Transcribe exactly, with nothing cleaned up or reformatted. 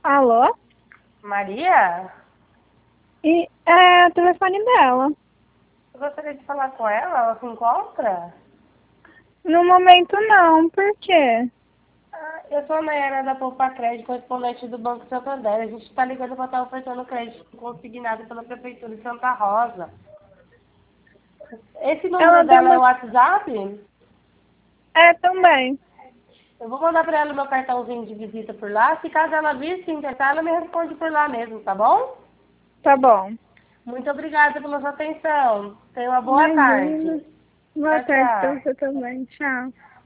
Alô? Maria? E, é o telefone dela. Eu gostaria de falar com ela. Ela se encontra? No momento não, por quê? Ah, eu sou a Nayara da Poupa Crédito, correspondente do Banco Santander. A gente está ligando para estar ofertando crédito consignado pela Prefeitura de Santa Rosa. Esse número Ela tem dela é uma... o WhatsApp? É, também. Eu vou mandar para ela o meu cartãozinho de visita por lá. Se caso ela vir se interessar, ela me responde por lá mesmo, tá bom? Tá bom. Muito obrigada pela sua atenção. Tenha uma boa Imagina. tarde. Boa Tchau, tarde pra tchau. você também. Tchau.